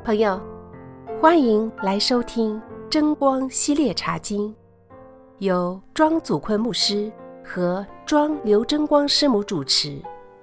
朋友，欢迎来收听真光系列茶经，由庄祖坤牧师和庄刘真光师母主持。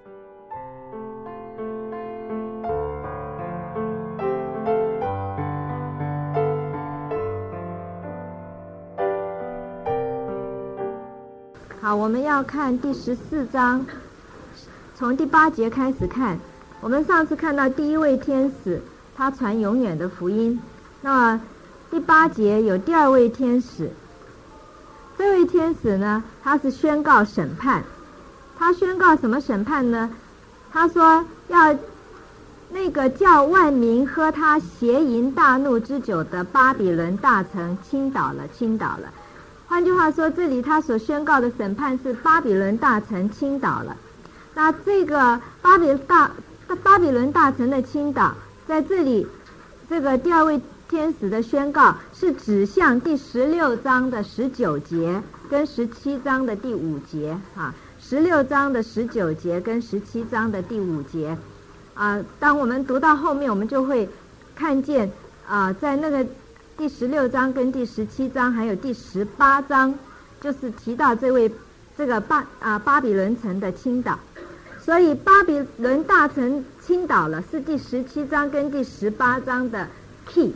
好，我们要看第14章，从第8节开始看。我们上次看到第一位天使，他传永远的福音。那第8节有第二位天使，这位天使呢，他是宣告审判。他宣告什么审判呢？他说要那个叫万民喝他邪淫大怒之酒的巴比伦大城倾倒了。换句话说，这里他所宣告的审判是巴比伦大城倾倒了。那这个巴比伦大城的倾倒，在这里这个第二位天使的宣告是指向第16章的19节跟17章的第5节16章的19节跟17章的第5节当我们读到后面，我们就会看见在那个第16章跟第17章还有第18章，就是提到这个巴比伦城的倾倒。所以巴比伦大城倾倒了是第17章跟第18章的 key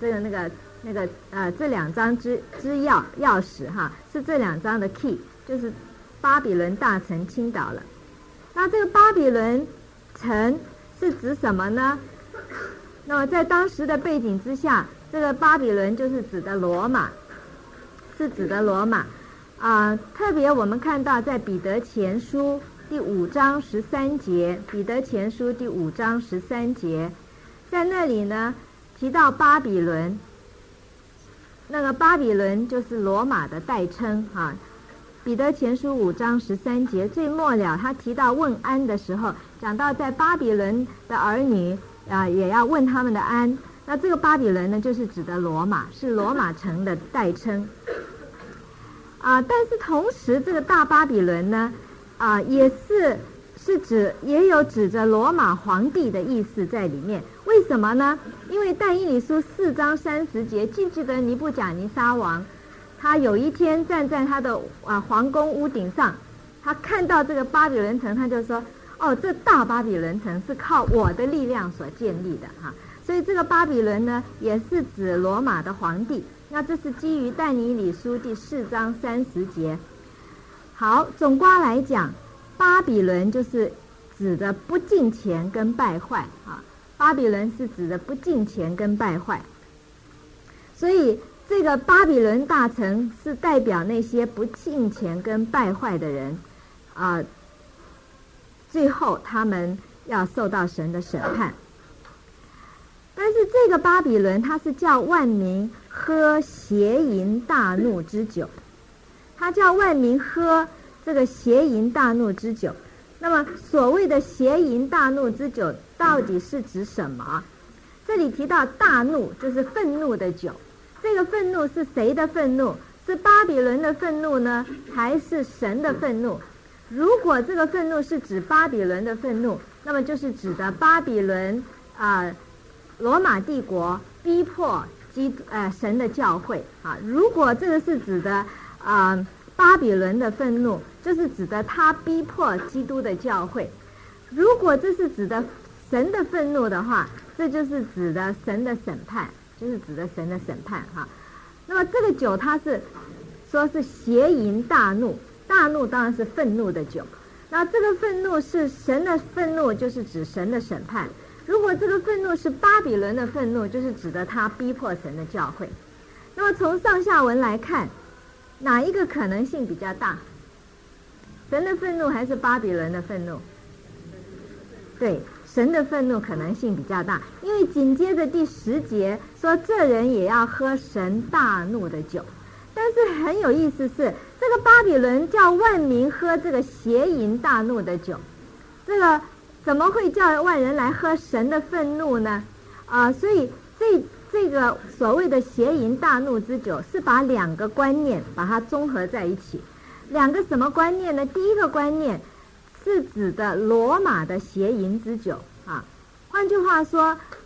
这两章之钥匙是这两章的 key， 就是巴比伦大城倾倒了。那这个巴比伦城是指什么呢？那么在当时的背景之下，这个巴比伦就是指的罗马，特别我们看到在彼得前书第5章13节，彼得前书第5章13节，在那里呢提到巴比伦，那个巴比伦就是罗马的代称彼得前书5章13节最末了，他提到问安的时候，讲到在巴比伦的儿女也要问他们的安。那这个巴比伦呢，就是指的罗马，是罗马城的代称但是同时这个大巴比伦呢也有指着罗马皇帝的意思在里面。为什么呢？因为但以理书4章30节，记不记得尼布甲尼撒王，他有一天站在他的皇宫屋顶上，他看到这个巴比伦城，他就说这大巴比伦城是靠我的力量所建立的所以这个巴比伦呢也是指罗马的皇帝。那这是基于但以理书第4章30节。好，总括来讲，巴比伦就是指的不敬虔跟败坏巴比伦是指的不敬虔跟败坏。所以这个巴比伦大城是代表那些不敬虔跟败坏的人最后他们要受到神的审判。但是这个巴比伦他是叫万民喝邪淫大怒之酒，他叫万民喝这个邪淫大怒之酒。那么所谓的邪淫大怒之酒到底是指什么？这里提到大怒就是愤怒的酒，这个愤怒是谁的愤怒？是巴比伦的愤怒呢，还是神的愤怒？如果这个愤怒是指巴比伦的愤怒，那么就是指的巴比伦罗马帝国逼迫神的教会如果这个是指的巴比伦的愤怒，就是指的他逼迫基督的教会。如果这是指的神的愤怒的话，这就是指的神的审判，那么这个酒它是说是邪淫大怒，大怒当然是愤怒的酒。那这个愤怒是神的愤怒，就是指神的审判。如果这个愤怒是巴比伦的愤怒，就是指的他逼迫神的教会。那么从上下文来看，哪一个可能性比较大？神的愤怒还是巴比伦的愤怒？对，神的愤怒可能性比较大，因为紧接着第10节说这人也要喝神大怒的酒。但是很有意思是，这个巴比伦叫万民喝这个邪淫大怒的酒，这个怎么会叫万人来喝神的愤怒呢？所以这个所谓的邪淫大怒之酒是把两个观念把它综合在一起。两个什么观念呢？第一个观念是指的罗马的邪淫之酒换句话说，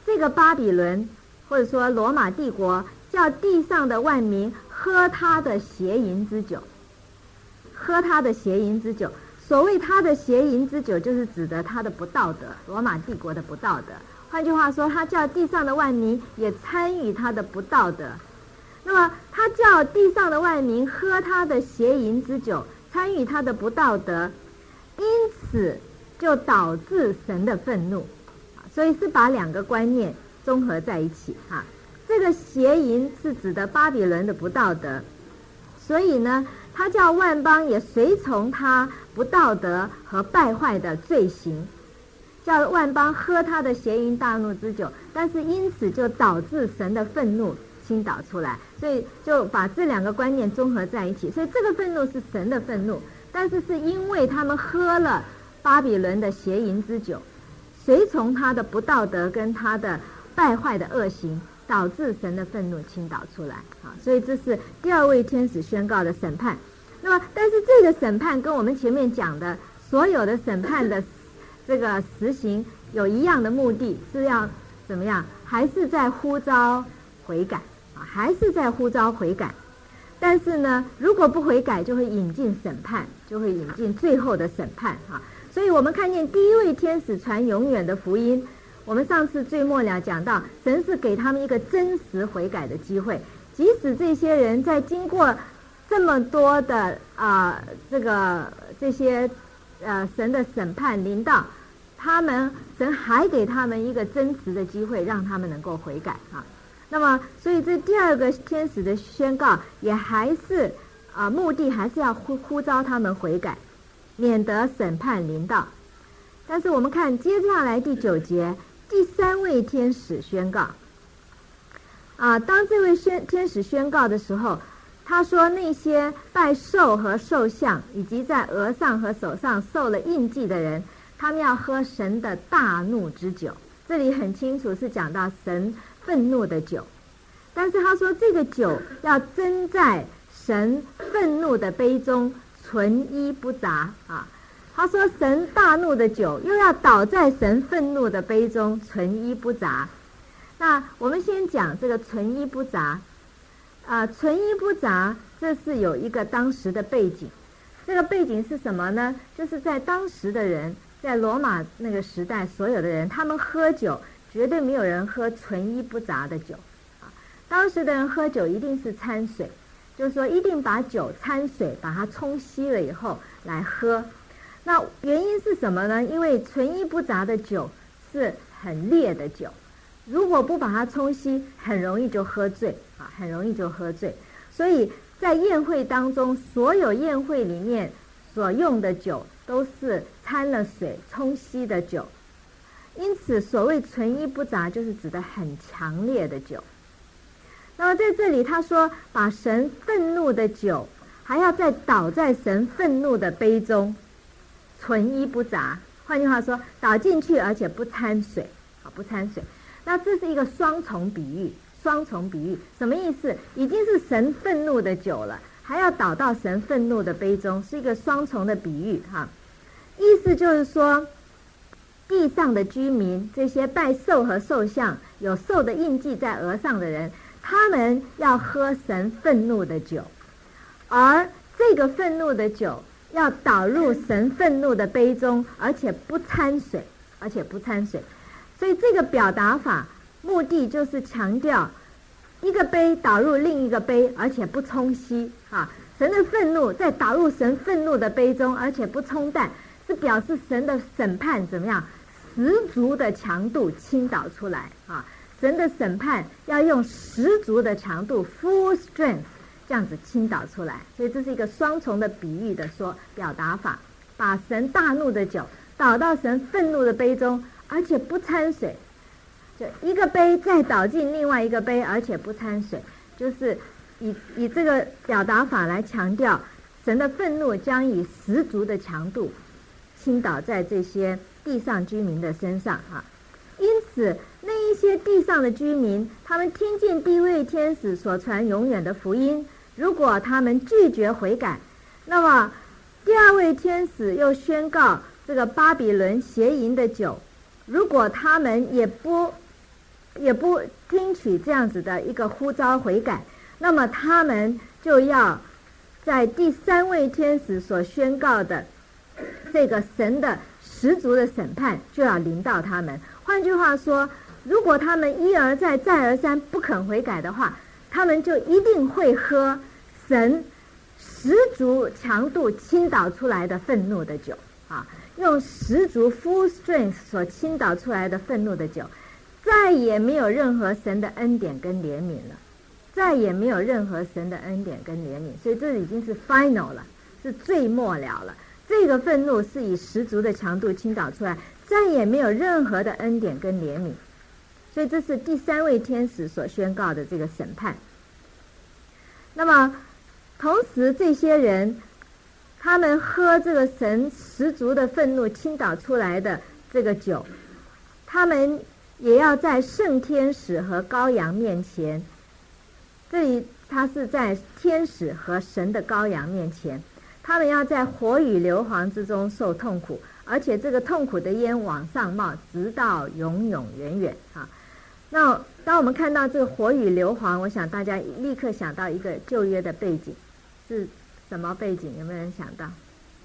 这个巴比伦或者说罗马帝国叫地上的万民喝他的邪淫之酒，喝他的邪淫之酒。所谓他的邪淫之酒，就是指的他的不道德，罗马帝国的不道德。换句话说，他叫地上的万民也参与他的不道德。那么他叫地上的万民喝他的邪淫之酒，参与他的不道德，因此就导致神的愤怒。所以是把两个观念综合在一起啊。这个邪淫是指的巴比伦的不道德，所以呢，他叫万邦也随从他不道德和败坏的罪行，叫万邦喝他的邪淫大怒之酒，但是因此就导致神的愤怒倾倒出来，所以就把这两个观念综合在一起。所以这个愤怒是神的愤怒，但是是因为他们喝了巴比伦的邪淫之酒，随从他的不道德跟他的败坏的恶行，导致神的愤怒倾倒出来啊。所以这是第二位天使宣告的审判。那么但是这个审判跟我们前面讲的所有的审判的这个实行有一样的目的，是要怎么样？还是在呼召悔改啊，还是在呼召悔改。但是呢，如果不悔改，就会引进审判，就会引进最后的审判啊。所以我们看见第一位天使传永远的福音，我们上次最末了讲到，神是给他们一个真实悔改的机会，即使这些人在经过这么多的这些神的审判临到，神还给他们一个真实的机会，让他们能够悔改啊。那么，所以这第二个天使的宣告也还是目的还是要呼召他们悔改，免得审判临到。但是我们看接下来第9节，第三位天使宣告当这位天使宣告的时候，他说那些拜兽和兽像以及在额上和手上受了印记的人，他们要喝神的大怒之酒。这里很清楚是讲到神愤怒的酒，但是他说这个酒要斟在神愤怒的杯中，存一不杂啊。他说神大怒的酒又要倒在神愤怒的杯中，存一不杂。那我们先讲这个存一不杂存一不杂，这是有一个当时的背景。这个背景是什么呢？就是在当时的人，在罗马那个时代，所有的人他们喝酒绝对没有人喝存一不杂的酒当时的人喝酒一定是掺水，就是说一定把酒掺水把它冲稀了以后来喝。那原因是什么呢？因为存一不杂的酒是很烈的酒，如果不把它冲稀，很容易就喝醉很容易就喝醉。所以在宴会当中，所有宴会里面所用的酒都是掺了水冲稀的酒，因此所谓存一不杂，就是指的很强烈的酒。那么在这里他说把神愤怒的酒还要再倒在神愤怒的杯中，存一不杂。换句话说，倒进去而且不掺水不掺水。那这是一个双重比喻，什么意思？已经是神愤怒的酒了，还要倒到神愤怒的杯中，是一个双重的比喻意思就是说，地上的居民，这些拜兽和兽像，有兽的印记在额上的人，他们要喝神愤怒的酒，而这个愤怒的酒要倒入神愤怒的杯中，而且不掺水。所以这个表达法目的就是强调一个杯倒入另一个杯，而且不冲稀神的愤怒再倒入神愤怒的杯中，而且不冲淡，是表示神的审判怎么样，十足的强度倾倒出来神的审判要用十足的强度 full strength 这样子倾倒出来。所以这是一个双重的比喻的表达法，把神大怒的酒倒到神愤怒的杯中，而且不掺水，就一个杯再倒进另外一个杯，而且不掺水，就是以这个表达法来强调神的愤怒将以十足的强度倾倒在这些地上居民的身上因此那一些地上的居民，他们听见第一位天使所传永远的福音，如果他们拒绝悔改，那么第二位天使又宣告这个巴比伦邪淫的酒，如果他们也不不听取这样子的一个呼召悔改，那么他们就要在第三位天使所宣告的这个神的十足的审判就要临到他们。换句话说，如果他们一而再再而三不肯悔改的话，他们就一定会喝神十足强度倾倒出来的愤怒的酒啊，用十足 full strength 所倾倒出来的愤怒的酒，再也没有任何神的恩典跟怜悯了，再也没有任何神的恩典跟怜悯，所以这已经是 final 了，是最末了了。这个愤怒是以十足的强度倾倒出来，再也没有任何的恩典跟怜悯，所以这是第三位天使所宣告的这个审判。那么同时这些人他们喝这个神十足的愤怒倾倒出来的这个酒，他们也要在圣天使和羔羊面前，这里他是在天使和神的羔羊面前，他们要在火与硫磺之中受痛苦，而且这个痛苦的烟往上冒，直到永永远远啊。那当我们看到这个火与硫磺，我想大家立刻想到一个旧约的背景，是什么背景？有没有人想到？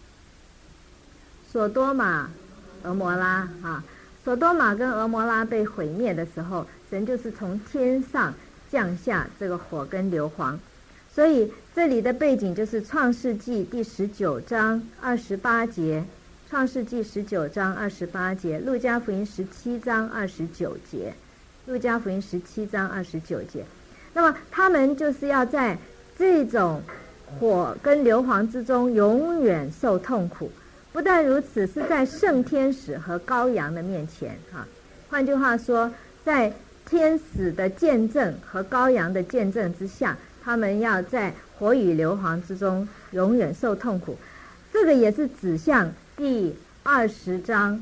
索多玛、俄摩拉啊。索多玛跟俄摩拉被毁灭的时候，神就是从天上降下这个火跟硫磺，所以这里的背景就是创世纪第19章28节，创世纪19章28节，路加福音17章29节，路加福音17章29节。那么他们就是要在这种火跟硫磺之中永远受痛苦。不但如此，是在圣天使和羔羊的面前啊。换句话说，在天使的见证和羔羊的见证之下，他们要在火与硫磺之中永远受痛苦。这个也是指向第20章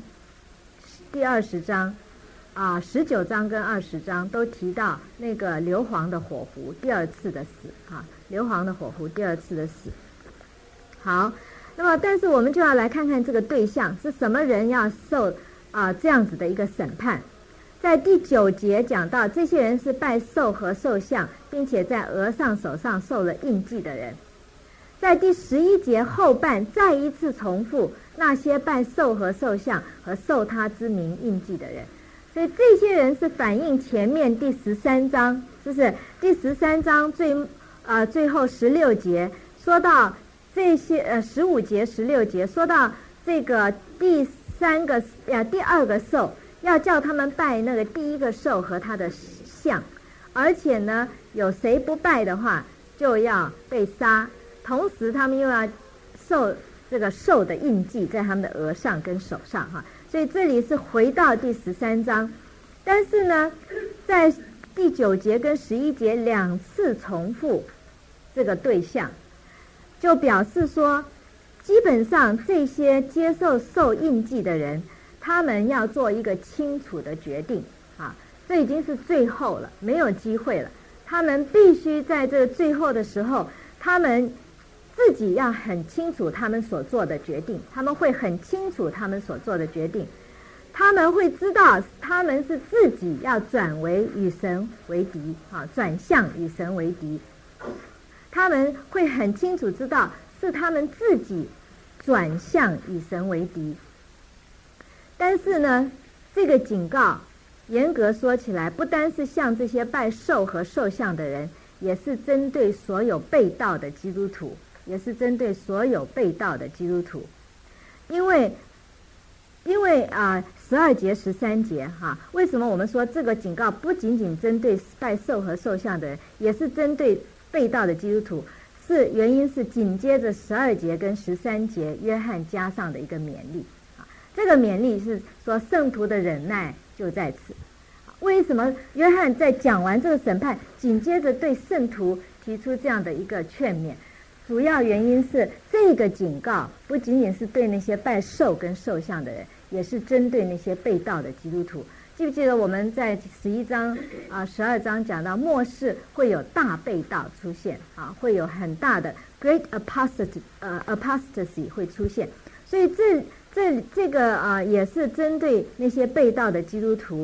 啊，19章跟20章都提到那个硫磺的火湖第二次的死啊，硫磺的火湖第二次的死。好。那么但是我们就要来看看这个对象是什么人要受这样子的一个审判。在第9节讲到，这些人是拜兽和兽像，并且在额上手上受了印记的人。在第11节后半再一次重复那些拜兽和兽像和受他之名印记的人，所以这些人是反映前面第13章，就是第13章最后16节说到这些15节16节说到这个第二个兽要叫他们拜那个第一个兽和他的像，而且呢有谁不拜的话就要被杀，同时他们又要受这个兽的印记在他们的额上跟手上哈。所以这里是回到第13章，但是呢在第9节跟11节2次重复这个对象，就表示说基本上这些接受印记的人，他们要做一个清楚的决定啊，这已经是最后了，没有机会了，他们必须在这个最后的时候，他们自己要很清楚他们所做的决定，他们会很清楚他们所做的决定，他们会知道他们是自己要转为与神为敌啊，转向与神为敌，他们会很清楚知道是他们自己转向与神为敌。但是呢这个警告严格说起来，不单是向这些拜兽和兽像的人，也是针对所有被盗的基督徒，也是针对所有被盗的基督徒。因为12节13节为什么我们说这个警告不仅仅针对拜兽和兽像的人，也是针对被盗的基督徒，原因是紧接着12节跟13节约翰加上的一个勉励这个勉励是说圣徒的忍耐就在此。为什么约翰在讲完这个审判紧接着对圣徒提出这样的一个劝勉？主要原因是这个警告不仅仅是对那些拜兽跟兽像的人，也是针对那些被盗的基督徒。记不记得我们在11章12章讲到末世会有大被盗出现会有很大的 great apostasy 会出现，所以这个也是针对那些被盗的基督徒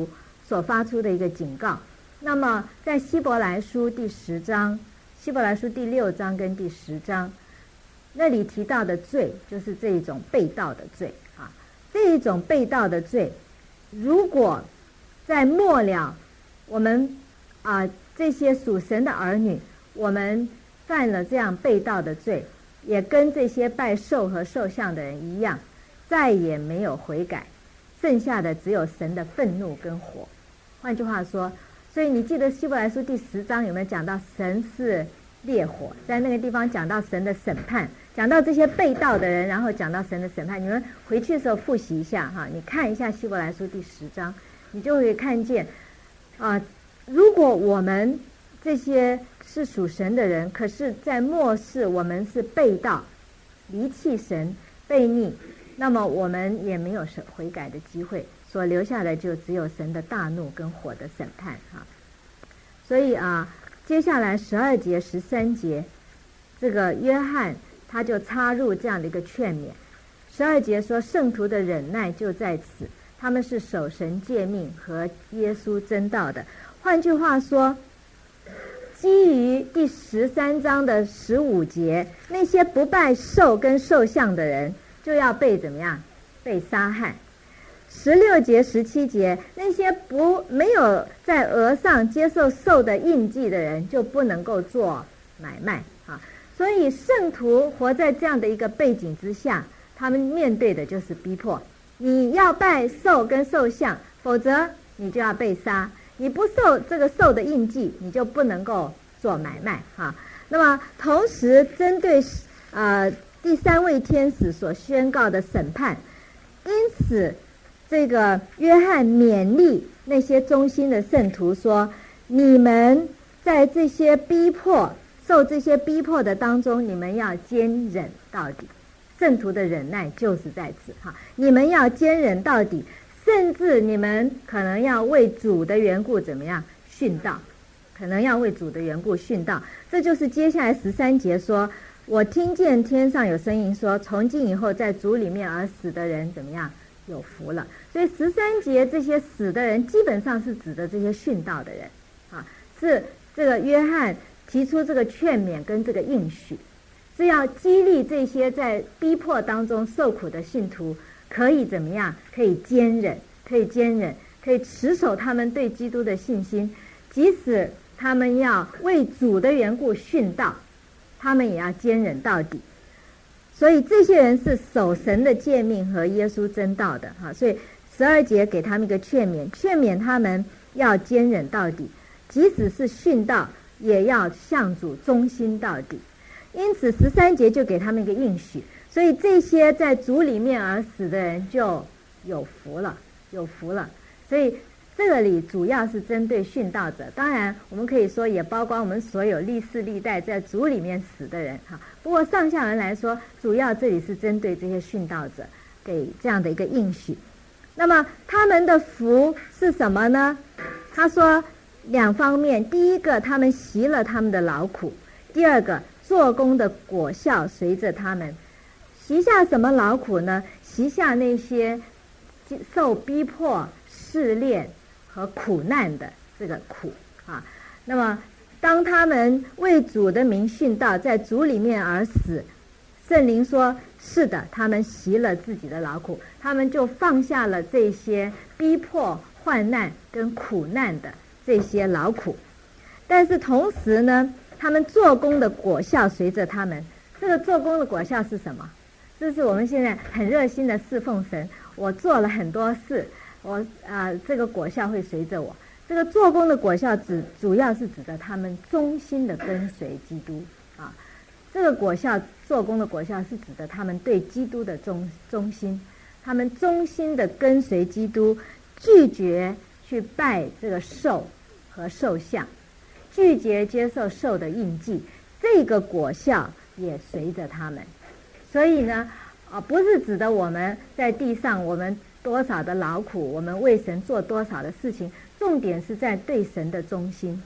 所发出的一个警告。那么在希伯来书第10章、希伯来书第6章跟第10章那里提到的罪，就是这一种背道的罪啊。这一种背道的罪，如果在末了我们这些属神的儿女，我们犯了这样背道的罪，也跟这些拜兽和兽像的人一样，再也没有悔改，剩下的只有神的愤怒跟火。换句话说，所以你记得希伯来书第10章有没有讲到神是烈火，在那个地方讲到神的审判，讲到这些背道的人，然后讲到神的审判。你们回去的时候复习一下哈，你看一下希伯来书第10章，你就会看见如果我们这些是属神的人，可是在末世我们是背道、离弃神、悖逆，那么我们也没有悔改的机会，所留下的就只有神的大怒跟火的审判啊。所以接下来12节、13节，这个约翰他就插入这样的一个劝勉。12节说，圣徒的忍耐就在此，他们是守神诫命和耶稣真道的。换句话说，基于第13章的15节，那些不拜兽跟兽像的人就要被怎么样？被杀害。16节、17节，那些没有在额上接受兽的印记的人就不能够做买卖啊。所以圣徒活在这样的一个背景之下，他们面对的就是逼迫。你要拜兽跟兽像，否则你就要被杀。你不受这个兽的印记，你就不能够做买卖哈。那么同时针对第3位天使所宣告的审判，因此这个约翰勉励那些忠心的圣徒说，你们在这些受这些逼迫的当中，你们要坚忍到底。圣徒的忍耐就是在此哈，你们要坚忍到底，甚至你们可能要为主的缘故怎么样殉道，可能要为主的缘故殉道。这就是接下来13节说，我听见天上有声音说，从今以后在主里面而死的人怎么样，有福了。所以13节这些死的人基本上是指的这些殉道的人啊，是这个约翰提出这个劝勉跟这个应许，是要激励这些在逼迫当中受苦的信徒可以怎么样，可以坚忍，可以持守他们对基督的信心，即使他们要为主的缘故殉道，他们也要坚忍到底。所以这些人是守神的诫命和耶稣真道的哈。所以12节给他们一个劝勉他们要坚忍到底，即使是殉道也要向主忠心到底。因此13节就给他们一个应许，所以这些在主里面而死的人就有福了。所以这个里主要是针对殉道者，当然我们可以说也包括我们所有历世历代在主里面死的人哈。不过上下文来说，主要这里是针对这些殉道者给这样的一个应许。那么他们的福是什么呢？他说2方面，第一个他们习了他们的劳苦，第二个做工的果效随着他们。习下什么劳苦呢？习下那些受逼迫、试炼和苦难的这个苦啊。那么当他们为主的名殉道，在主里面而死，圣灵说是的，他们习了自己的劳苦，他们就放下了这些逼迫、患难跟苦难的这些劳苦。但是同时呢，他们做工的果效随着他们。这个做工的果效是什么？这是我们现在很热心的侍奉神，我做了很多事，这个果效会随着我。这个做工的果效主要是指的他们忠心的跟随基督啊。这个果效，做工的果效是指的他们对基督的忠心，他们忠心的跟随基督，拒绝去拜这个兽和兽像，拒绝接受兽的印记，这个果效也随着他们。所以呢，不是指的我们在地上我们多少的劳苦，我们为神做多少的事情，重点是在对神的忠心，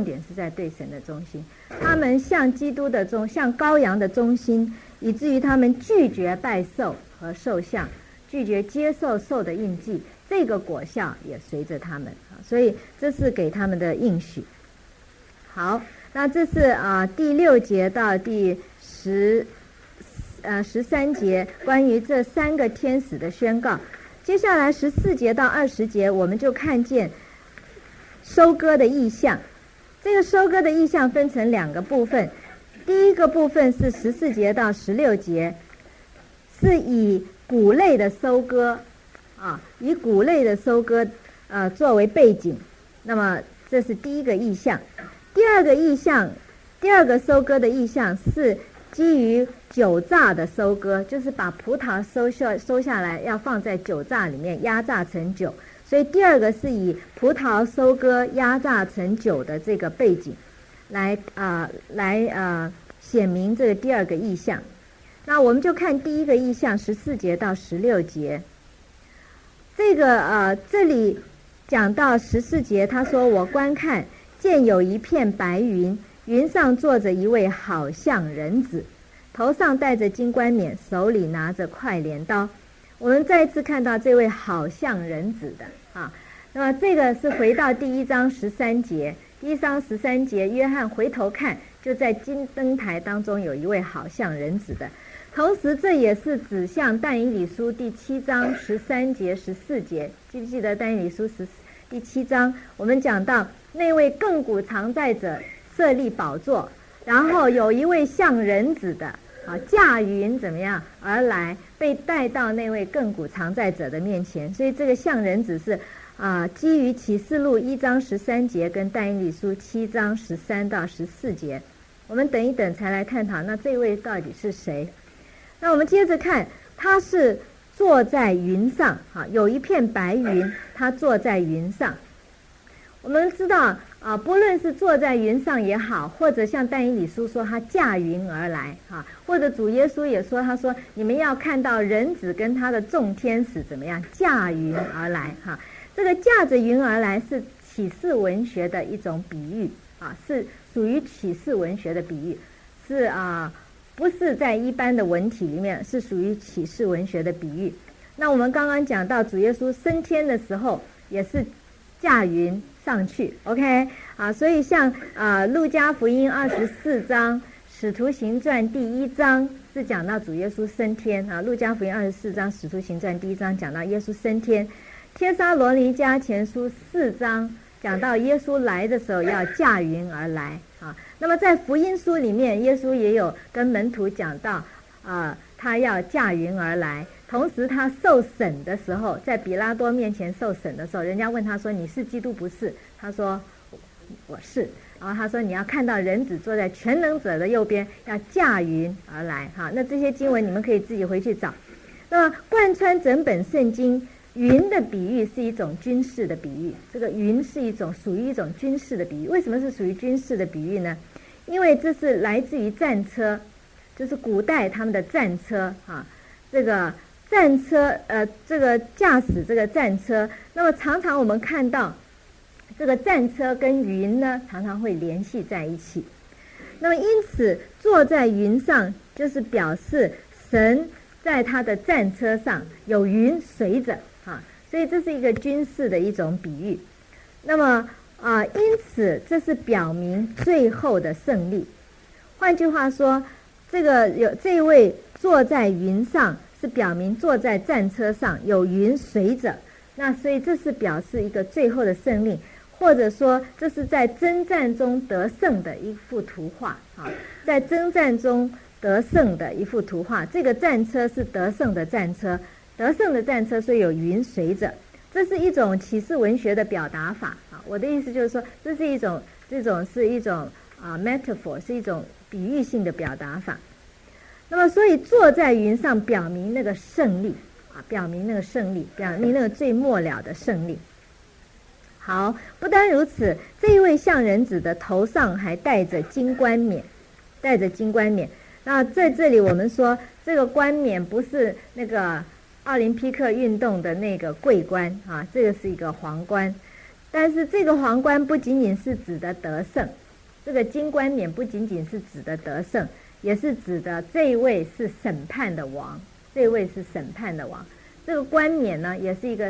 他们像基督的像羔羊的忠心，以至于他们拒绝拜兽和兽像，拒绝接受兽的印记， 这个果效也随着他们，所以这是给他们的应许。好，那这是第6节到第13节关于这3个天使的宣告。接下来14节到20节，我们就看见收割的意象。这个收割的意象分成2个部分，第一个部分是14节到16节，是以谷类的收割以谷类的收割作为背景。那么这是第一个意象。第二个收割的意象是基于酒榨的收割，就是把葡萄收下来，要放在酒榨里面压榨成酒。所以第二个是以葡萄收割压榨成酒的这个背景来显明这个第二个意象。那我们就看第一个意象14节到16节。这里讲到14节，他说：“我观看，见有一片白云，云上坐着一位好像人子，头上戴着金冠冕，手里拿着快镰刀。”我们再一次看到这位好像人子的那么这个是回到第1章13节。第1章13节，约翰回头看，就在金灯台当中有一位好像人子的。同时这也是指向但以理书第7章13节14节。记不记得但以理书第7章我们讲到那位亘古常在者设立宝座，然后有一位像人子的驾云怎么样而来，被带到那位亘古常在者的面前。所以这个像人子是基于启示录1章13节跟但以理书7章13到14节。我们等一等才来探讨那这位到底是谁。那我们接着看，他是坐在云上有一片白云，他坐在云上。我们知道不论是坐在云上也好，或者像但以理书说他驾云而来或者主耶稣也说，他说你们要看到人子跟他的众天使怎么样驾云而来这个驾着云而来是启示文学的一种比喻是属于启示文学的比喻，是不是在一般的文体里面，是属于启示文学的比喻。那我们刚刚讲到主耶稣升天的时候也是驾云上去 OK 所以像路加福音24章，使徒行传第1章是讲到主耶稣升天路加福音24章，使徒行传第1章讲到耶稣升天。帖撒罗尼迦前书4章讲到耶稣来的时候要驾云而来那么在福音书里面，耶稣也有跟门徒讲到他要驾云而来。同时他受审的时候，在比拉多面前受审的时候，人家问他说你是基督不是？他说我是。然后他说你要看到人子坐在全能者的右边，要驾云而来那这些经文你们可以自己回去找。那么贯穿整本圣经，云的比喻是一种军事的比喻。这个云是属于一种军事的比喻。为什么是属于军事的比喻呢？因为这是来自于战车，就是古代他们的战车这个战车这个驾驶这个战车，那么常常我们看到这个战车跟云呢常常会联系在一起。那么因此坐在云上就是表示神在他的战车上有云随着所以这是一个军事的一种比喻。那么因此这是表明最后的胜利。换句话说，这位坐在云上是表明坐在战车上有云随着，那所以这是表示一个最后的胜利，或者说这是在征战中得胜的一幅图画在征战中得胜的一幅图画。这个战车是得胜的战车，得胜的战车所以有云随着，这是一种启示文学的表达法我的意思就是说，这是一种metaphor， 是一种比喻性的表达法。那么所以坐在云上表明那个胜利表明那个胜利，表明那个最末了的胜利。好，不单如此，这一位像人子的头上还戴着金冠冕，戴着金冠冕。那在这里我们说这个冠冕不是那个奥林匹克运动的那个桂冠这个是一个皇冠。但是这个皇冠不仅仅是指的得胜，这个金冠冕不仅仅是指的得胜，也是指的这一位是审判的王，这一位是审判的王。这个冠冕呢也是一个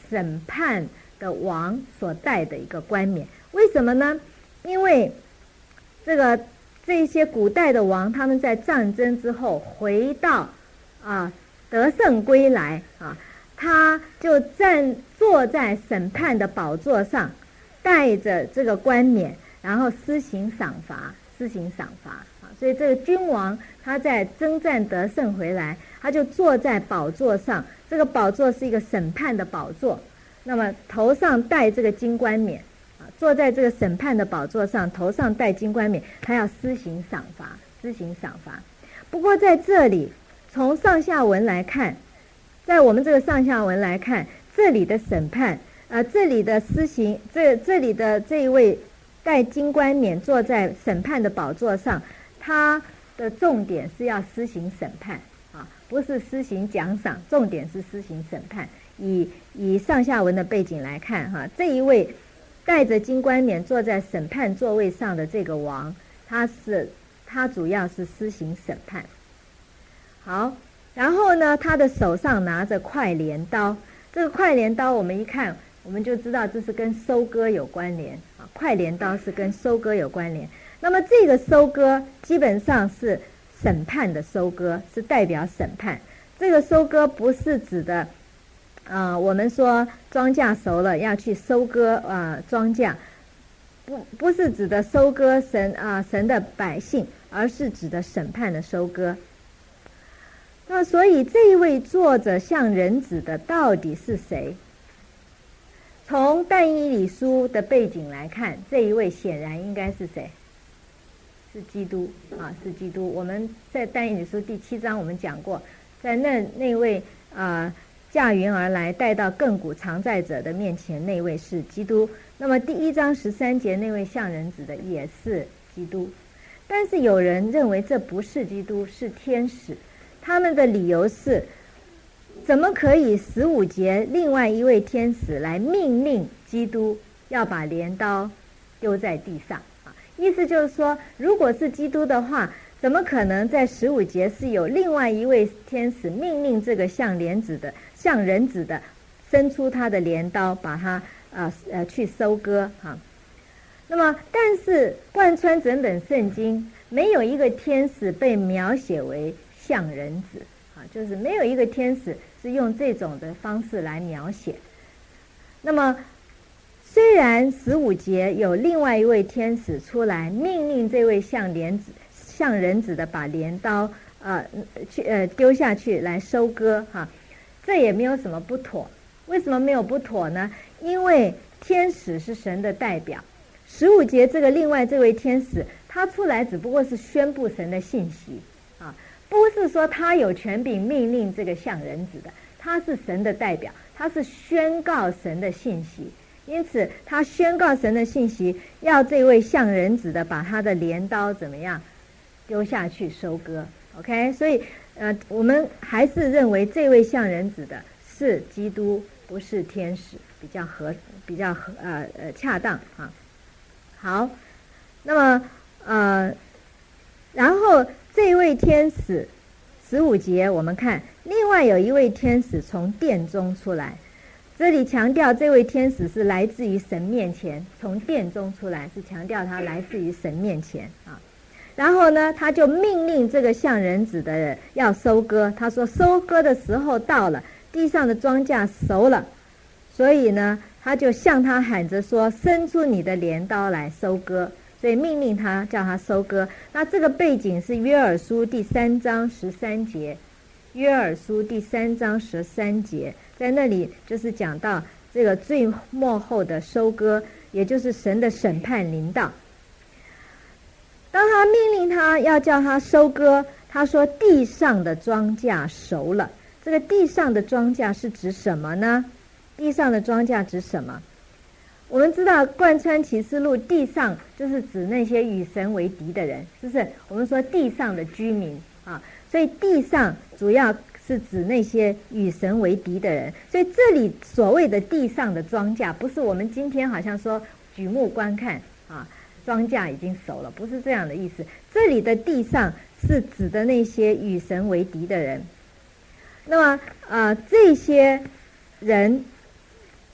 审判的王所戴的一个冠冕。为什么呢？因为这些古代的王，他们在战争之后回到得胜归来他就坐在审判的宝座上，带着这个冠冕，然后施行赏罚。所以这个君王他在征战得胜回来，他就坐在宝座上，这个宝座是一个审判的宝座，那么头上戴这个金冠冕坐在这个审判的宝座上，头上戴金冠冕，他要施行赏罚。不过在这里从上下文来看，在我们这个上下文来看，这里的审判这里的施行，这里的这一位戴金冠冕坐在审判的宝座上，他的重点是要施行审判不是施行奖赏，重点是施行审判。以上下文的背景来看这一位戴着金冠冕坐在审判座位上的这个王，他主要是施行审判。好，然后呢，他的手上拿着快镰刀，这个快镰刀我们一看我们就知道这是跟收割有关联快镰刀是跟收割有关联。那么这个收割基本上是审判的收割，是代表审判。这个收割不是指的我们说庄稼熟了要去收割庄稼，不是指的收割神的百姓，而是指的审判的收割。那所以这一位坐着像人子的到底是谁？从但以理书的背景来看，这一位显然应该是谁？是基督是基督。我们在但以理书第7章我们讲过，在那位驾云而来带到亘古常在者的面前，那位是基督。那么第1章13节那位像人子的也是基督。但是有人认为这不是基督，是天使。他们的理由是，怎么可以15节另外一位天使来命令基督要把镰刀丢在地上意思就是说，如果是基督的话，怎么可能在15节是有另外一位天使命令这个像人子的伸出他的镰刀，把他去收割那么但是贯穿整本圣经没有一个天使被描写为像人子就是没有一个天使是用这种的方式来描写。那么虽然15节有另外一位天使出来命令这位像人子的把镰刀丢下去来收割这也没有什么不妥。为什么没有不妥呢？因为天使是神的代表，15节另外这位天使他出来只不过是宣布神的信息不是说他有权柄命令这个像人子的，他是神的代表，他是宣告神的信息。因此他宣告神的信息，要这位像人子的把他的镰刀怎么样丢下去收割。 OK， 所以我们还是认为这位像人子的是基督，不是天使，比较恰当好，那么然后这位天使15节我们看，另外有一位天使从殿中出来，这里强调这位天使是来自于神面前，从殿中出来是强调他来自于神面前然后呢他就命令这个像人子的人要收割，他说收割的时候到了，地上的庄稼熟了，所以呢他就向他喊着说，伸出你的镰刀来收割，所以命令他叫他收割。那这个背景是约珥书第3章13节，约珥书第3章13节，在那里就是讲到这个最末后的收割，也就是神的审判临到。当他命令他要叫他收割，他说地上的庄稼熟了。这个地上的庄稼是指什么呢？地上的庄稼指什么？我们知道贯穿启示录，地上就是指那些与神为敌的人，是不是？我们说地上的居民所以地上主要是指那些与神为敌的人。所以这里所谓的地上的庄稼，不是我们今天好像说举目观看庄稼已经熟了，不是这样的意思。这里的地上是指的那些与神为敌的人。那么这些人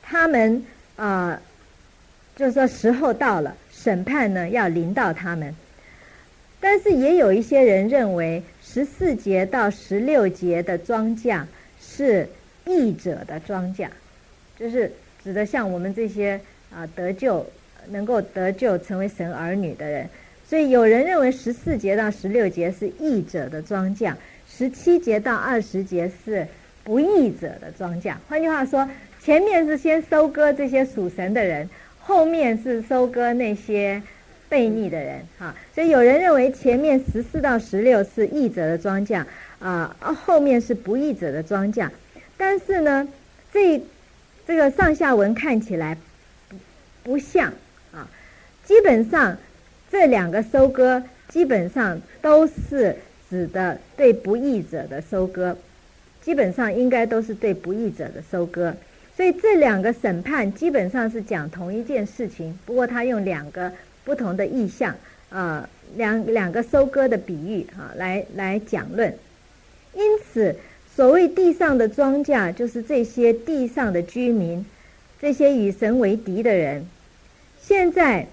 他们就是说时候到了，审判呢要临到他们。但是也有一些人认为14节到16节的庄稼是义者的庄稼，就是指的像我们这些得救能够得救成为神儿女的人。所以有人认为14节到16节是义者的庄稼，17节到20节是不义者的庄稼。换句话说，前面是先收割这些属神的人，后面是收割那些悖逆的人。所以有人认为前面14到16是义者的庄稼，后面是不义者的庄稼。但是呢，这个上下文看起来不像基本上这两个收割基本上都是指的对不义者的收割，基本上应该都是对不义者的收割。所以这两个审判基本上是讲同一件事情，不过他用两个不同的意象两个收割的比喻来讲论。因此所谓地上的庄稼就是这些地上的居民，这些与神为敌的人。现在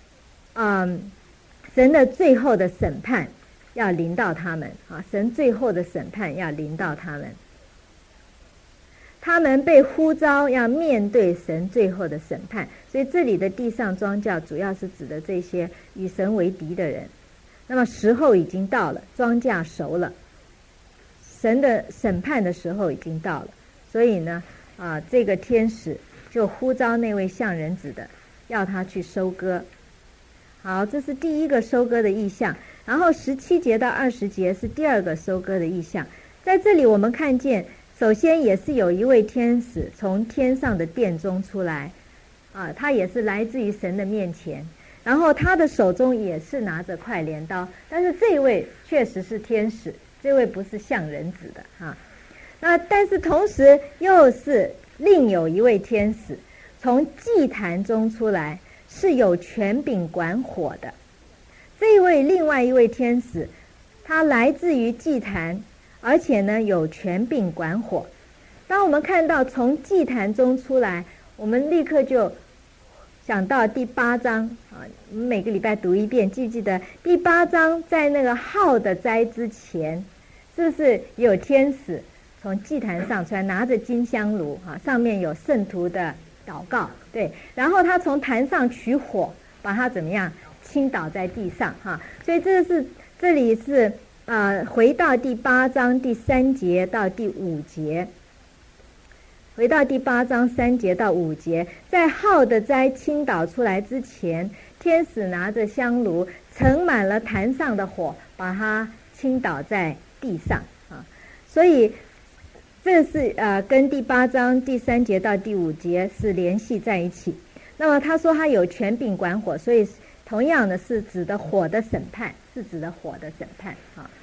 神的最后的审判要临到他们神最后的审判要临到他们，他们被呼召要面对神最后的审判。所以这里的地上庄稼主要是指的这些与神为敌的人。那么时候已经到了，庄稼熟了，神的审判的时候已经到了。所以呢这个天使就呼召那位像人子的，要他去收割。好，这是第一个收割的意象。然后17节到20节是第二个收割的意象。在这里我们看见，首先也是有一位天使从天上的殿中出来他也是来自于神的面前，然后他的手中也是拿着快镰刀。但是这位确实是天使，这位不是像人子的那但是同时又是另有一位天使从祭坛中出来，是有权柄管火的。这位另外一位天使他来自于祭坛，而且呢有权柄管火。当我们看到从祭坛中出来，我们立刻就想到第8章我们每个礼拜读一遍，记不记得第8章在那个号的摘之前，是不是有天使从祭坛上出来，拿着金香炉上面有圣徒的祷告，对，然后他从坛上取火，把它怎么样倾倒在地上所以这里是回到第8章第3节到第5节，回到第8章3节到5节，在号的摘倾倒出来之前，天使拿着香炉盛满了坛上的火，把它倾倒在地上所以这是跟第8章第3节到第5节是联系在一起。那么他说他有权柄管火，所以同样的是指的火的审判，是指的火的审判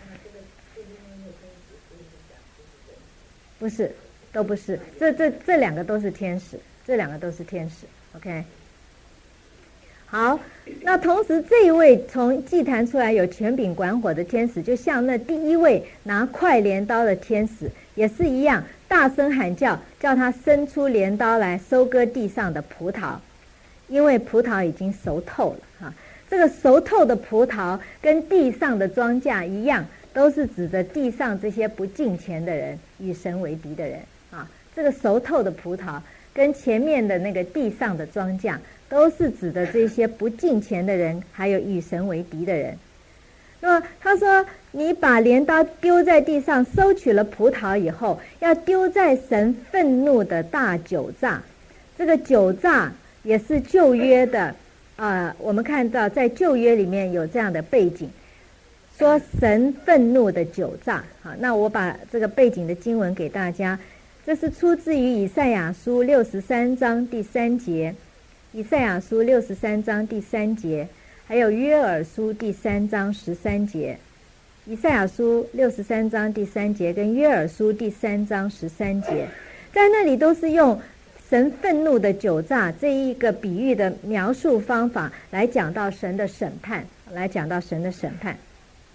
不是，都不是，这两个都是天使，这两个都是天使 OK。 好，那同时这一位从祭坛出来有权柄管火的天使，就像那第一位拿快镰刀的天使也是一样，大声喊叫，叫他伸出镰刀来收割地上的葡萄，因为葡萄已经熟透了这个熟透的葡萄跟地上的庄稼一样，都是指着地上这些不敬虔的人，与神为敌的人这个熟透的葡萄跟前面的那个地上的庄稼都是指的这些不敬虔的人，还有与神为敌的人。那么他说，你把镰刀丢在地上，收取了葡萄以后，要丢在神愤怒的大酒榨。这个酒榨也是旧约的我们看到在旧约里面有这样的背景，说神愤怒的酒榨那我把这个背景的经文给大家，这是出自于以赛亚书63章第3节，以赛亚书63章第3节，还有约珥书第3章13节。以赛亚书63章第3节跟约珥书第3章13节，在那里都是用神愤怒的酒榨这一个比喻的描述方法来讲到神的审判，来讲到神的审判。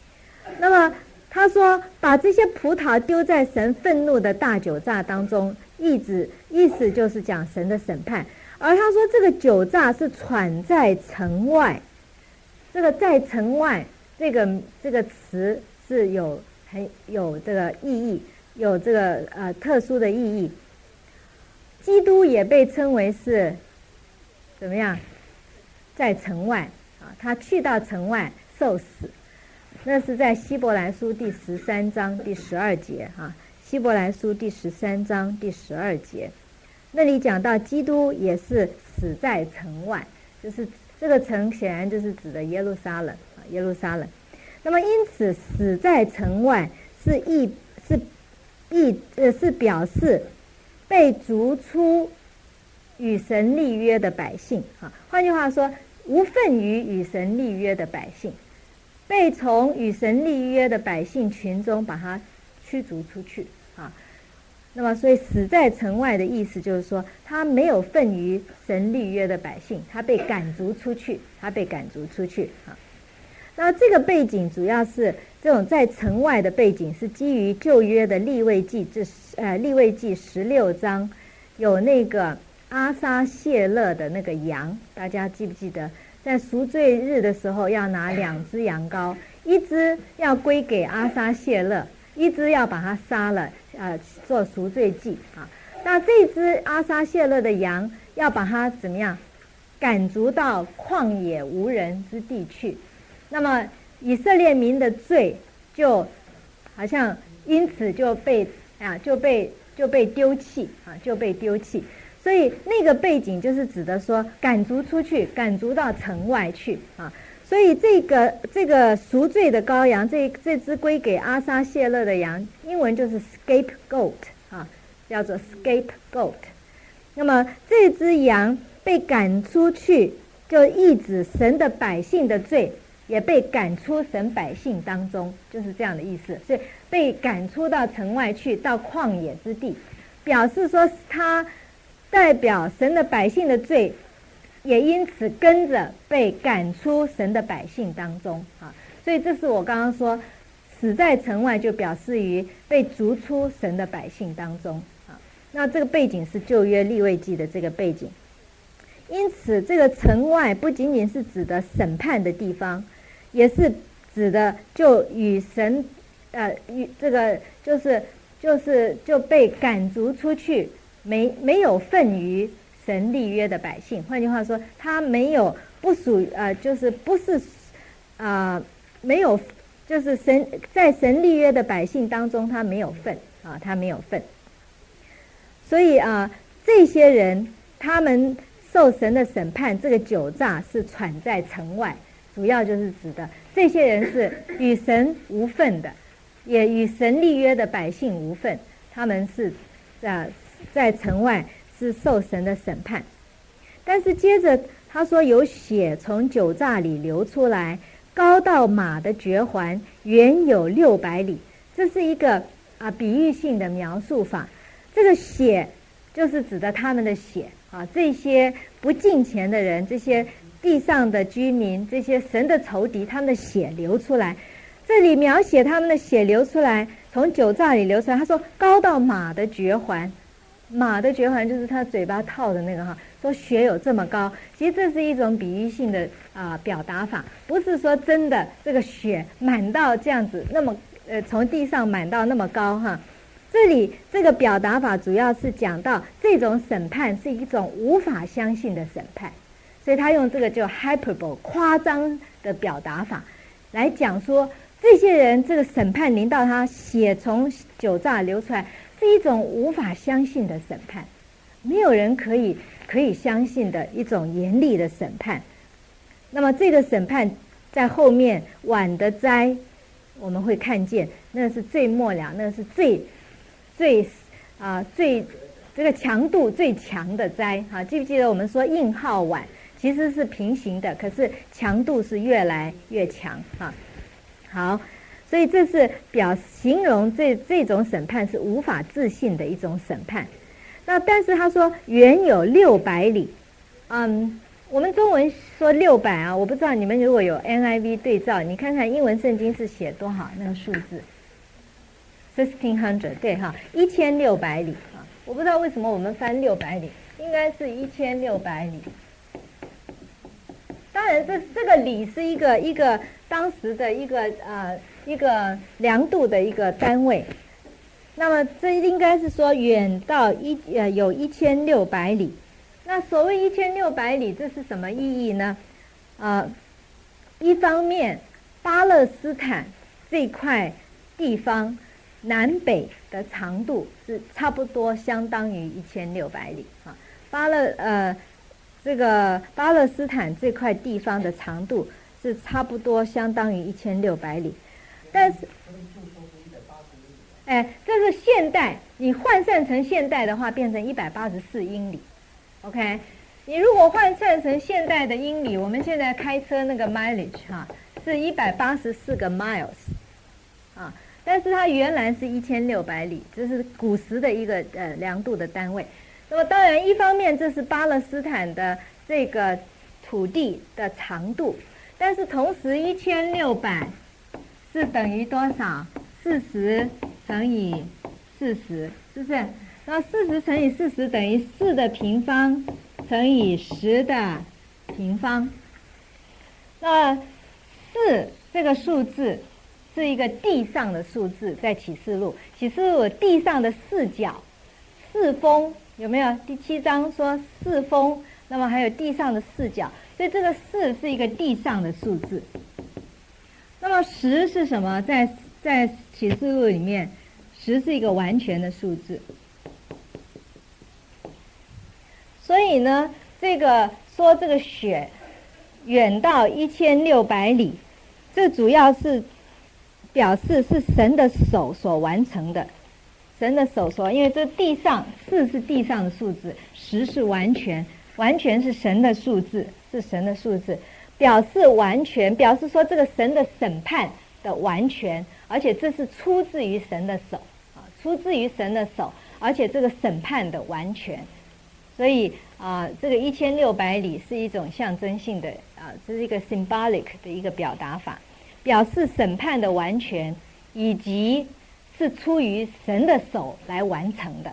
那么他说把这些葡萄丢在神愤怒的大酒榨当中， 意思就是讲神的审判。而他说这个酒榨是喘在城外，这个在城外这个词是有这个意义，有这个特殊的意义。基督也被称为是怎么样，在城外啊，他去到城外受死，那是在希伯来书第13章第12节啊，希伯来书第13章第12节，那里讲到基督也是死在城外，就是这个城显然就是指的耶路撒冷啊，耶路撒冷。那么因此死在城外是表示被逐出与神立约的百姓啊，换句话说，无份于与神立约的百姓，被从与神立约的百姓群中把他驱逐出去啊。那么所以死在城外的意思就是说，他没有份于神立约的百姓，他被赶逐出去啊。那这个背景主要是这种在城外的背景，是基于旧约的利未记16章有那个阿撒谢勒的那个羊，大家记不记得？在赎罪日的时候要拿2只羊羔，一只要归给阿撒谢勒，一只要把它杀了，做赎罪祭啊。那这只阿撒谢勒的羊要把它怎么样？赶逐到旷野无人之地去。那么以色列民的罪就好像因此就被丢弃啊，就被丢弃。所以那个背景就是指的说赶逐出去，赶逐到城外去啊。所以这个赎罪的羔羊，这只归给阿撒谢勒的羊，英文就是 scapegoat 啊，叫做 scapegoat。那么这只羊被赶出去，就意指神的百姓的罪也被赶出神百姓当中，就是这样的意思。所以被赶出到城外去，到旷野之地，表示说他代表神的百姓的罪，也因此跟着被赶出神的百姓当中啊。所以这是我刚刚说死在城外，就表示于被逐出神的百姓当中啊。那这个背景是旧约利未记的这个背景，因此这个城外不仅仅是指的审判的地方，也是指的就与神与这个就被赶逐出去，没有份于神立约的百姓。换句话说，他没有不属就是不是没有，就是在神立约的百姓当中他没有份啊，他没有份。所以这些人他们受神的审判，这个酒榨是喘在城外，主要就是指的这些人是与神无份的，也与神立约的百姓无份，他们是在城外是受神的审判。但是接着他说有血从酒榨里流出来，高到马的绝环，远有600里。这是一个比喻性的描述法。这个血就是指的他们的血啊，这些不敬虔的人，这些地上的居民，这些神的仇敌，他们的血流出来。这里描写他们的血流出来，从酒榨里流出来。他说高到马的绝环，马的绝环就是他嘴巴套的那个哈，说血有这么高。其实这是一种比喻性的表达法，不是说真的这个血满到这样子，那么从地上满到那么高哈。这里这个表达法主要是讲到这种审判是一种无法相信的审判，所以他用这个叫 hyperbole 夸张的表达法来讲说，这些人这个审判临到他，血从酒榨流出来，是一种无法相信的审判，没有人可以相信的一种严厉的审判。那么这个审判在后面晚的灾我们会看见，那是最末了，那是最这个强度最强的灾啊！记不记得我们说印号晚其实是平行的，可是强度是越来越强啊。好，所以这是形容这种审判是无法置信的一种审判。那但是他说远有600里，我们中文说600啊，我不知道你们如果有 NIV 对照，你看看英文圣经是写多少那个数字。1600对哈，1600里啊我不知道为什么我们翻600里，应该是1600里。当然这个里是一个当时的一个量度的一个单位。那么这应该是说远到有1600里。那所谓1600里，这是什么意义呢？一方面巴勒斯坦这块地方南北的长度是差不多相当于1600里啊。这个巴勒斯坦这块地方的长度是差不多相当于1600里，但是这是现代，你换算成现代的话变成184英里 OK。 你如果换算成现代的英里，我们现在开车那个 mileage 是184个 miles 但是它原来是1600里，这是古时的一个量度的单位。那么当然一方面这是巴勒斯坦的这个土地的长度，但是同时1600是等于多少？40乘以40，是不是？然后40乘以40等于4的平方乘以10的平方。那4这个数字是一个地上的数字，在启示录有地上的4角4峰，有没有？第7章说4峰，那么还有地上的4角，所以这个4是一个地上的数字。那么10是什么？在启示录里面10是一个完全的数字。所以呢，这个说这个雪远到1600里，这主要是表示是神的手所完成的。神的手所，因为这地上4是地上的数字，10是完全是神的数字，是神的数字，表示完全，表示说这个神的审判的完全，而且这是出自于神的手出自于神的手，而且这个审判的完全。所以这个1600里是一种象征性的这是一个 symbolic 的一个表达法，表示审判的完全，以及是出于神的手来完成的，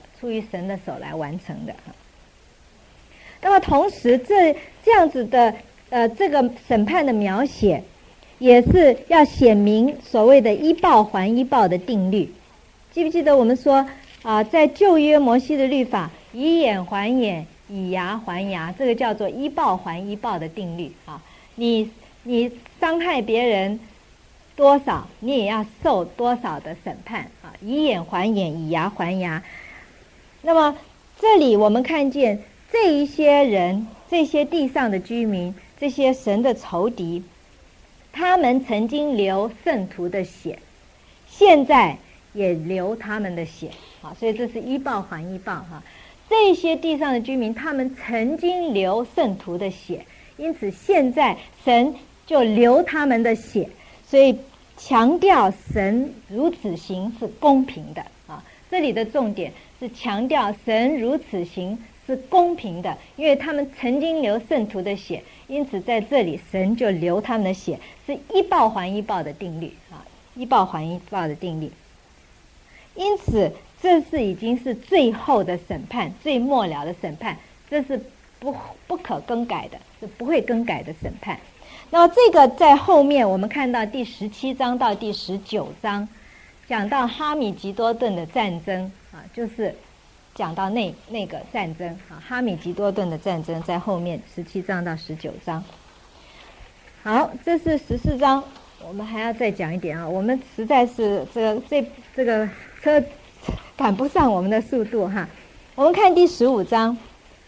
那么同时这样子的这个审判的描写，也是要显明所谓的依报还依报的定律。记不记得我们说在旧约摩西的律法，以眼还眼，以牙还牙，这个叫做依报还依报的定律你伤害别人多少，你也要受多少的审判以眼还眼，以牙还牙。那么这里我们看见这一些人，这些地上的居民，这些神的仇敌，他们曾经流圣徒的血，现在也流他们的血所以这是依报还依报这些地上的居民，他们曾经流圣徒的血，因此现在神就流他们的血，所以强调神如此行是公平的这里的重点是强调神如此行是公平的，因为他们曾经流圣徒的血，因此在这里神就流他们的血，是依报还依报的定律依报还依报的定律。因此这是已经是最后的审判，最末了的审判，这是不可更改的，是不会更改的审判。那么这个在后面我们看到第17章到第19章讲到哈米吉多顿的战争就是讲到那个战争哈米吉多顿的战争在后面17章到19章。好，这是14章，我们还要再讲一点我们实在是这个车赶不上我们的速度我们看第15章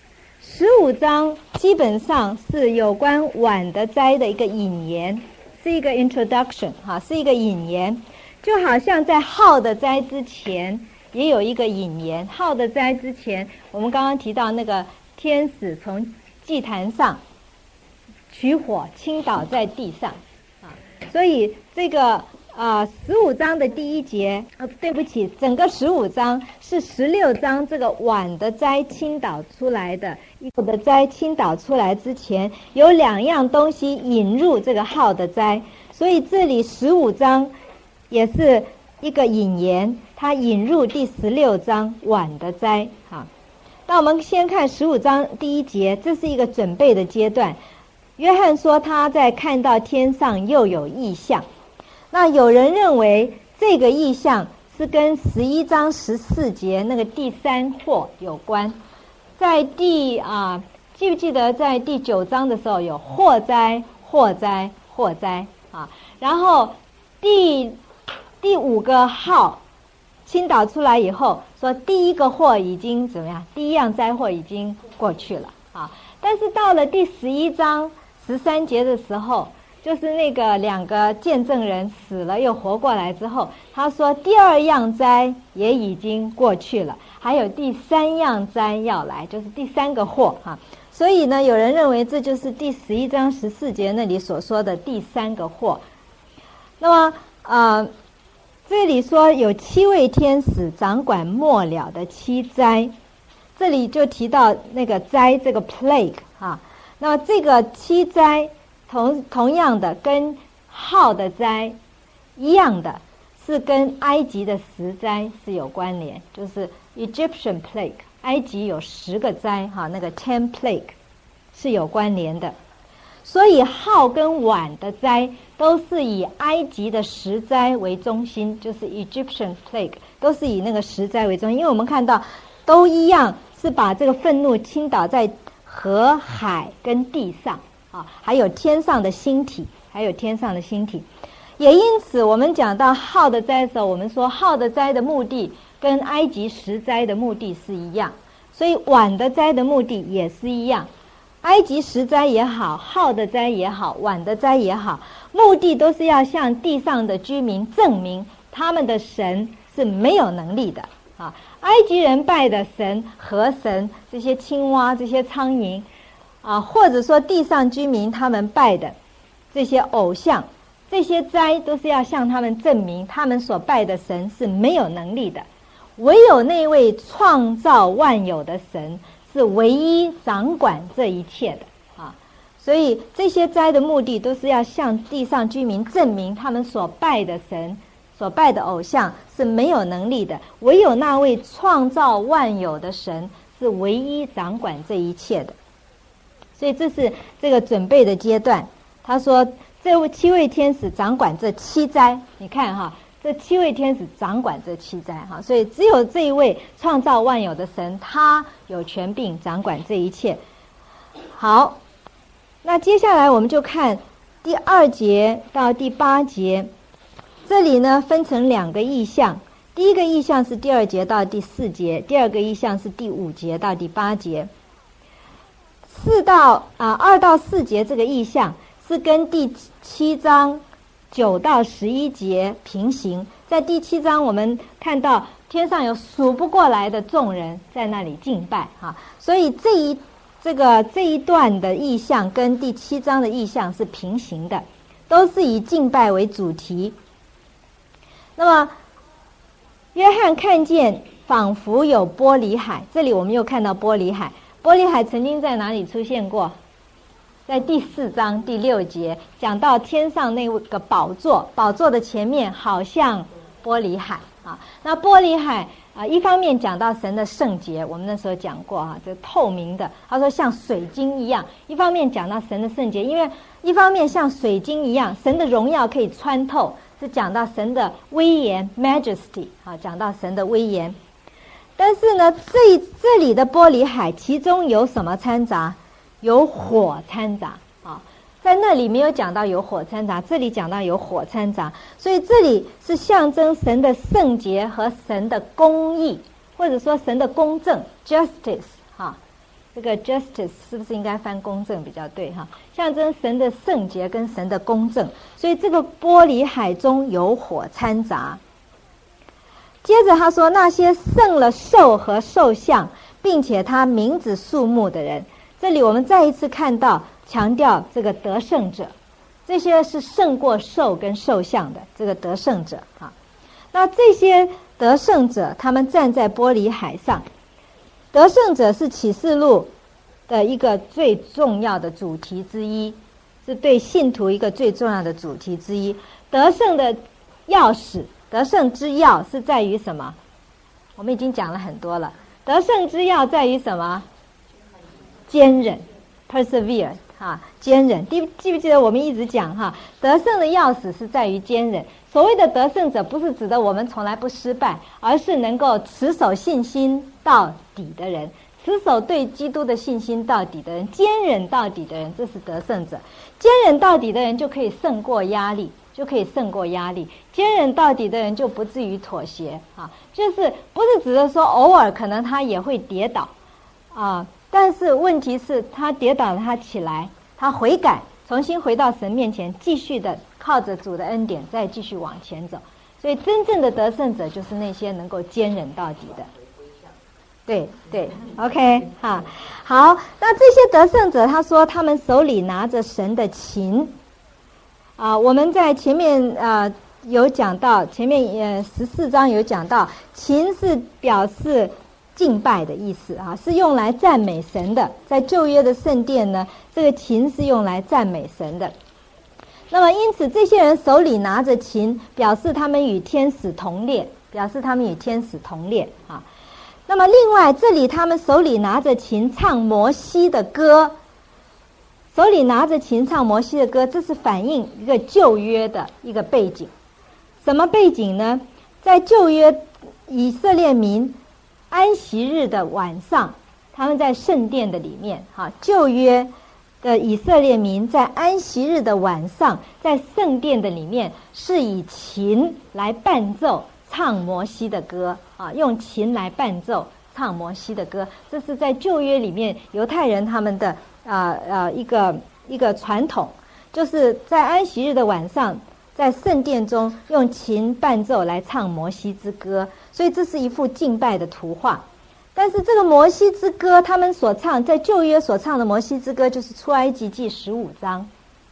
，15章基本上是有关晚的灾的一个引言，是一个 introduction 是一个引言，就好像在号的灾之前也有一个引言。号的灾之前，我们刚刚提到那个天使从祭坛上取火倾倒在地上所以这个15章的第1节对不起，整个15章是16章这个晚的灾倾倒出来的，一个的灾倾倒出来之前有2样东西引入这个号的灾，所以这里15章也是一个引言，他引入第16章晚的灾。那我们先看15章第1节，这是一个准备的阶段。约翰说他在看到天上又有异象，那有人认为这个异象是跟11章14节那个第3祸有关。在记不记得在第9章的时候有祸灾祸灾祸灾啊，然后第5个号倾倒出来以后，说第一个祸已经怎么样？第一样灾祸已经过去了啊。但是到了第11章13节的时候，就是那个2个见证人死了又活过来之后，他说第2样灾也已经过去了，还有第3样灾要来，就是第3个祸啊。所以呢，有人认为这就是第11章14节那里所说的第3个祸。那么这里说有7位天使掌管末了的7灾，这里就提到那个灾，这个 plague 啊。那么这个7灾同样的跟号的灾一样的，是跟埃及的10灾是有关联，就是 Egyptian plague， 埃及有10个灾那个 10 plague 是有关联的。所以号跟晚的灾都是以埃及的10灾为中心，就是 Egyptian plague 都是以那个10灾为中心。因为我们看到都一样是把这个愤怒倾倒在河海跟地上还有天上的星体，也因此我们讲到号的灾的时候，我们说号的灾的目的跟埃及10灾的目的是一样，所以晚的灾的目的也是一样。埃及10灾也好，号的灾也好，晚的灾也好，目的都是要向地上的居民证明他们的神是没有能力的埃及人拜的神河神，这些青蛙，这些苍蝇或者说地上居民他们拜的这些偶像，这些灾都是要向他们证明他们所拜的神是没有能力的，唯有那位创造万有的神是唯一掌管这一切的所以这些灾的目的都是要向地上居民证明他们所拜的神，所拜的偶像是没有能力的，唯有那位创造万有的神是唯一掌管这一切的。所以这是这个准备的阶段。他说这7位天使掌管这7灾，你看这7位天使掌管这7灾所以只有这一位创造万有的神，他有权柄掌管这一切。好，那接下来我们就看第2节到第8节，这里呢分成2个意象。第一个意象是第2节到第4节，第二个意象是第5节到第8节。2到4节这个意象是跟第7章9到11节平行。在第7章我们看到天上有数不过来的众人在那里敬拜所以这一段的意象跟第7章的意象是平行的，都是以敬拜为主题。那么约翰看见仿佛有玻璃海，这里我们又看到玻璃海。玻璃海曾经在哪里出现过？在第4章第6节讲到天上那个宝座，宝座的前面好像玻璃海那玻璃海一方面讲到神的圣洁，我们那时候讲过这透明的，他说像水晶一样。一方面讲到神的圣洁，因为一方面像水晶一样，神的荣耀可以穿透，是讲到神的威严 majesty 讲到神的威严。但是呢，这里的玻璃海其中有什么掺杂？有火掺杂在那里没有讲到有火掺杂，这里讲到有火掺杂，所以这里是象征神的圣洁和神的公义，或者说神的公正 justice 这个 justice 是不是应该翻公正比较对象征神的圣洁跟神的公正，所以这个玻璃海中有火掺杂。接着他说那些胜了兽和兽像并且他名字数目的人，这里我们再一次看到强调这个得胜者，这些是胜过兽跟兽像的这个得胜者那这些得胜者他们站在玻璃海上，得胜者是启示录的一个最重要的主题之一，是对信徒一个最重要的主题之一。得胜的钥匙得胜之要是在于什么？我们已经讲了很多了。得胜之要在于什么？坚忍 ，persevere 坚忍。记不记得我们一直讲得胜的钥匙是在于坚忍。所谓的得胜者，不是指的我们从来不失败，而是能够持守信心到底的人，持守对基督的信心到底的人，坚忍到底的人，这是得胜者。坚忍到底的人就可以胜过压力，坚忍到底的人就不至于妥协就是不是指的说偶尔可能他也会跌倒但是问题是他跌倒了，他起来，他悔改，重新回到神面前，继续的靠着主的恩典再继续往前走。所以真正的得胜者就是那些能够坚忍到底的。对 OK 好，那这些得胜者他说他们手里拿着神的琴我们在前面有讲到，前面14章有讲到，琴是表示敬拜的意思是用来赞美神的。在旧约的圣殿呢，这个琴是用来赞美神的。那么因此这些人手里拿着琴，表示他们与天使同列，那么另外这里他们手里拿着琴唱摩西的歌，这是反映一个旧约的一个背景。什么背景呢？在旧约以色列民安息日的晚上，他们在圣殿的里面旧约的以色列民在安息日的晚上，在圣殿的里面是以琴来伴奏唱摩西的歌用琴来伴奏唱摩西的歌。这是在旧约里面犹太人他们的一个传统，就是在安息日的晚上，在圣殿中用琴伴奏来唱摩西之歌。所以这是一幅敬拜的图画。但是这个摩西之歌，他们所唱在旧约所唱的摩西之歌，就是出埃及记15章。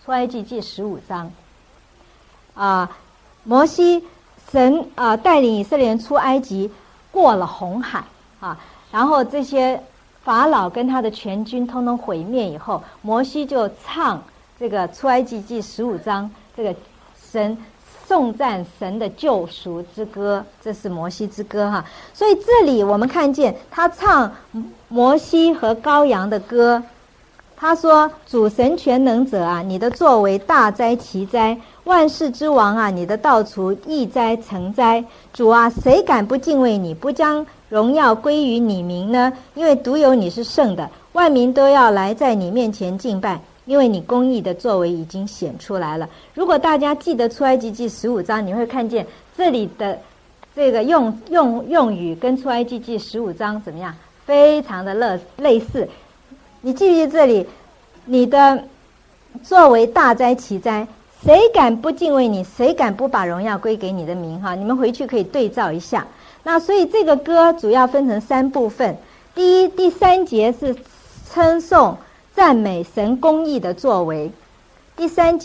摩西神带领以色列人出埃及，过了红海然后这些法老跟他的全军通通毁灭以后，摩西就唱这个出埃及记15章，这个神颂赞神的救赎之歌，这是摩西之歌所以这里我们看见他唱摩西和羔羊的歌。他说：主神全能者你的作为大哉奇哉，万世之王你的道途易哉成哉。主谁敢不敬畏你，不将荣耀归于你名呢？因为独有你是圣的，万民都要来在你面前敬拜，因为你公义的作为已经显出来了。如果大家记得出埃及记15章，你会看见这里的这个用语跟出埃及记15章怎么样，非常的类似。你记不记得这里，你的作为大哉奇哉，谁敢不敬畏你，谁敢不把荣耀归给你的名你们回去可以对照一下。那所以这个歌主要分成3部分。第3节是称颂赞美神公义的作为，第4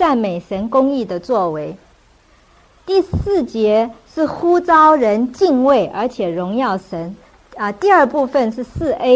节是呼召人敬畏而且荣耀神第2部分是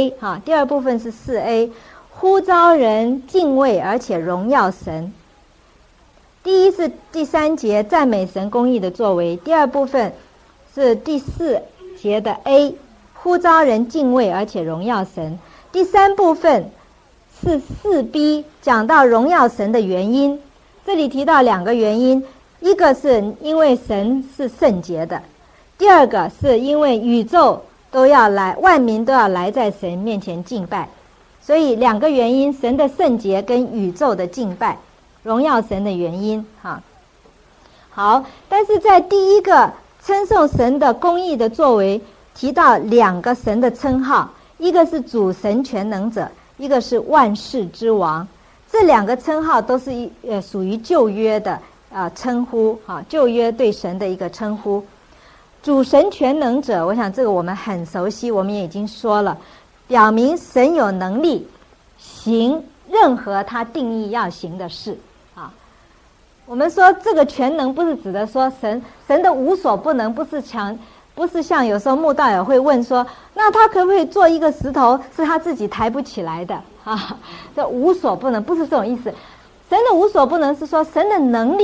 4A 呼召人敬畏而且荣耀神。第3节赞美神公义的作为，第2部分是第4节的 A 呼召人敬畏而且荣耀神。第3部分是4B 讲到荣耀神的原因。这里提到2个原因，一个是因为神是圣洁的，第2个是因为宇宙都要来，万民都要来在神面前敬拜。所以2个原因，神的圣洁跟宇宙的敬拜，荣耀神的原因好，但是在第一个称颂神的公义的作为，提到2个神的称号，一个是主神全能者，一个是万世之王。这2个称号都是属于旧约的称呼旧约对神的一个称呼。主神全能者，我想这个我们很熟悉，我们也已经说了，表明神有能力行任何他定义要行的事我们说这个全能不是指的说神的无所不能，不是像有时候慕道友会问说，那他可不可以做一个石头是他自己抬不起来的这无所不能不是这种意思。神的无所不能是说神的能力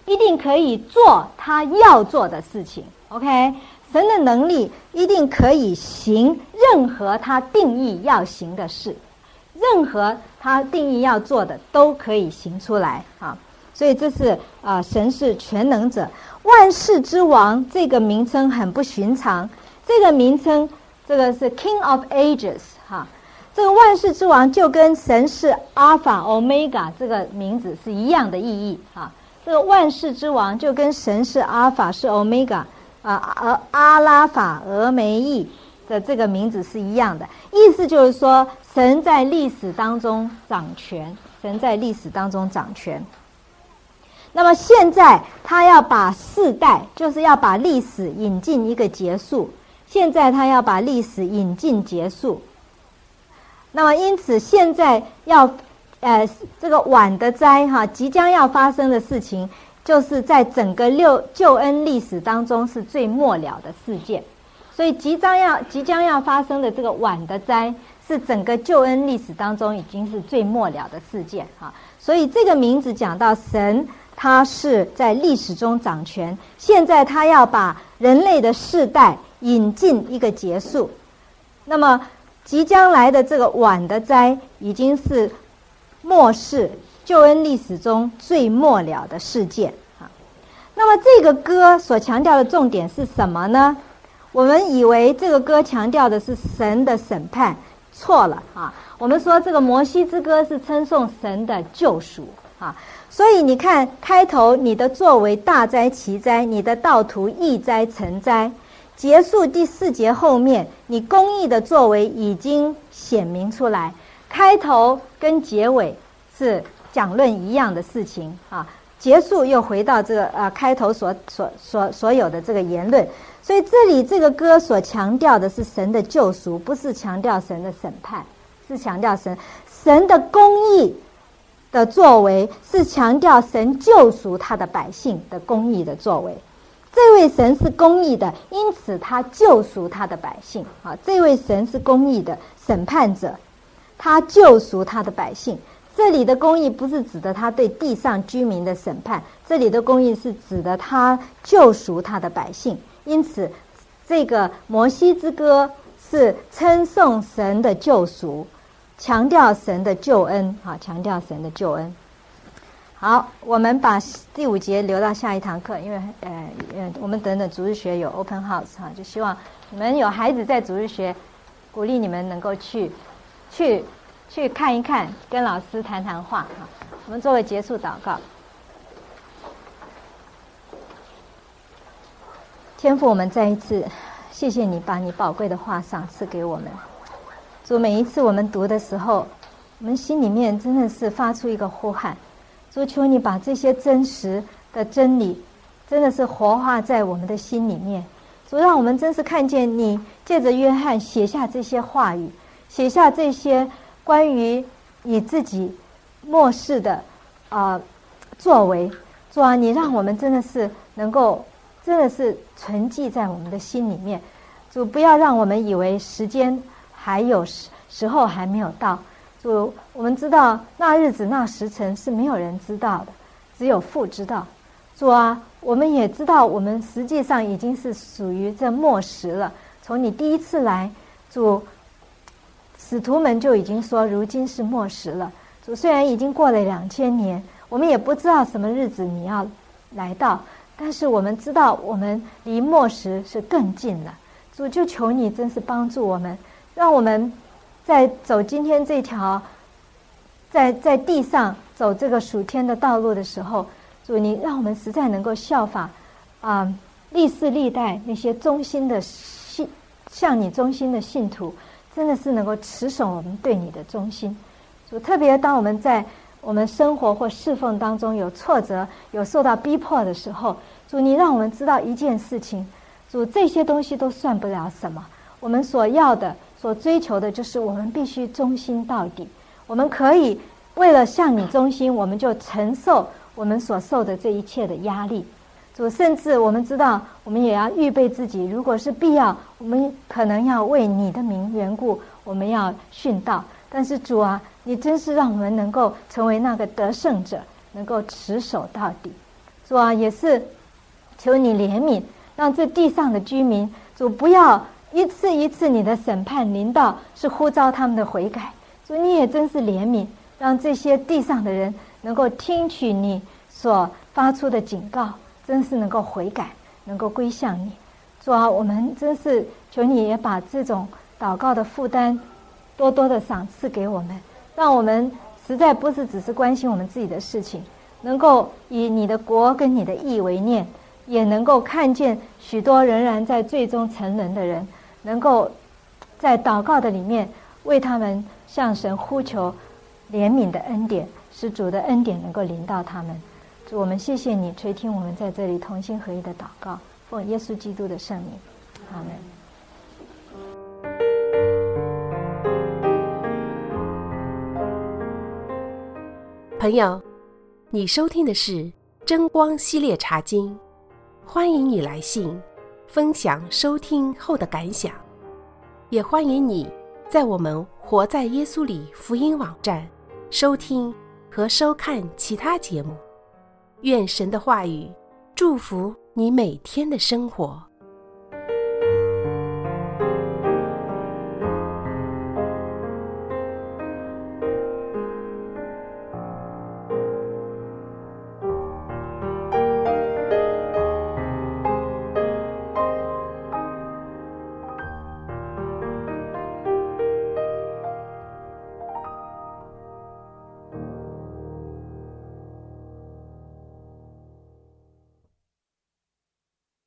一定可以做他要做的事情。 OK， 神的能力一定可以行任何他定义要行的事，任何他定义要做的都可以行出来啊。所以这是神是全能者，万世之王这个名称很不寻常。这个名称，这个是 King of Ages 哈，这个万世之王就跟神是 Alpha Omega 这个名字是一样的意义啊。这个万世之王就跟神是 Alpha 是 Omega 阿拉法俄梅意的这个名字是一样的，意思就是说神在历史当中掌权，神在历史当中掌权。那么现在他要把世代，就是要把历史引进一个结束，现在他要把历史引进结束。那么因此现在要这个晚的灾哈，即将要发生的事情，就是在整个救恩历史当中是最末了的事件。所以即将要发生的这个晚的灾，是整个救恩历史当中已经是最末了的事件哈。所以这个名字讲到神，他是在历史中掌权，现在他要把人类的世代引进一个结束。那么即将来的这个晚的灾，已经是末世救恩历史中最末了的事件啊。那么这个歌所强调的重点是什么呢？我们以为这个歌强调的是神的审判，错了啊。我们说这个摩西之歌是称颂神的救赎啊。所以你看开头，你的作为大灾奇灾，你的道途易灾成灾。结束第4节后面，你公义的作为已经显明出来。开头跟结尾是讲论一样的事情啊，结束又回到这个开头所有的这个言论。所以这里这个歌所强调的是神的救赎，不是强调神的审判，是强调神的公义的作为，是强调神救赎他的百姓的公义的作为。这位神是公义的，因此他救赎他的百姓啊。这位神是公义的审判者，他救赎他的百姓。这里的公义不是指的他对地上居民的审判，这里的公义是指的他救赎他的百姓。因此这个摩西之歌是称颂神的救赎，强调神的救恩啊，强调神的救恩。好，我们把第5节留到下一堂课，因为我们等主日学有 open house 哈，就希望你们有孩子在主日学，鼓励你们能够去看一看，跟老师谈谈话哈。我们做个结束祷告。天父，我们再一次谢谢你，把你宝贵的话赏赐给我们。主，每一次我们读的时候，我们心里面真的是发出一个呼喊。主，求你把这些真实的真理真的是活化在我们的心里面。主，让我们真是看见你借着约翰写下这些话语，写下这些关于你自己末世的作为。主啊，你让我们真的是能够真的是存记在我们的心里面。主，不要让我们以为时间还有时候还没有到。主，我们知道那日子那时辰是没有人知道的，只有父知道。主啊，我们也知道我们实际上已经是属于这末时了。从你第一次来，主，使徒们就已经说如今是末时了。主，虽然已经过了2000年，我们也不知道什么日子你要来到，但是我们知道我们离末时是更近了。主，就求你真是帮助我们，让我们在走今天这条在地上走这个属天的道路的时候，主，你让我们实在能够效法历世历代那些忠心的向你忠心的信徒，真的是能够持守我们对你的忠心。主，特别当我们在我们生活或侍奉当中有挫折，有受到逼迫的时候，主，你让我们知道一件事情，主，这些东西都算不了什么，我们所要的所追求的就是我们必须忠心到底。我们可以为了向你忠心，我们就承受我们所受的这一切的压力。主，甚至我们知道我们也要预备自己，如果是必要，我们可能要为你的名缘故，我们要殉道。但是主啊，你真是让我们能够成为那个得胜者，能够持守到底。 主啊，也是求你怜悯，让这地上的居民，主不要一次一次你的审判临到，是呼召他们的悔改。主，你也真是怜悯，让这些地上的人能够听取你所发出的警告，真是能够悔改，能够归向你。主啊，我们真是求你也把这种祷告的负担多多的赏赐给我们，让我们实在不是只是关心我们自己的事情，能够以你的国跟你的义为念，也能够看见许多仍然在罪中沉沦的人，能够在祷告的里面为他们向神呼求怜悯的恩典，使主的恩典能够临到他们。主，我们谢谢你垂听我们在这里同心合一的祷告，奉耶稣基督的圣名，阿们。 朋友，你收听的是真光系列茶经，欢迎你来信分享收听后的感想，也欢迎你在我们活在耶稣里福音网站收听和收看其他节目。愿神的话语祝福你每天的生活。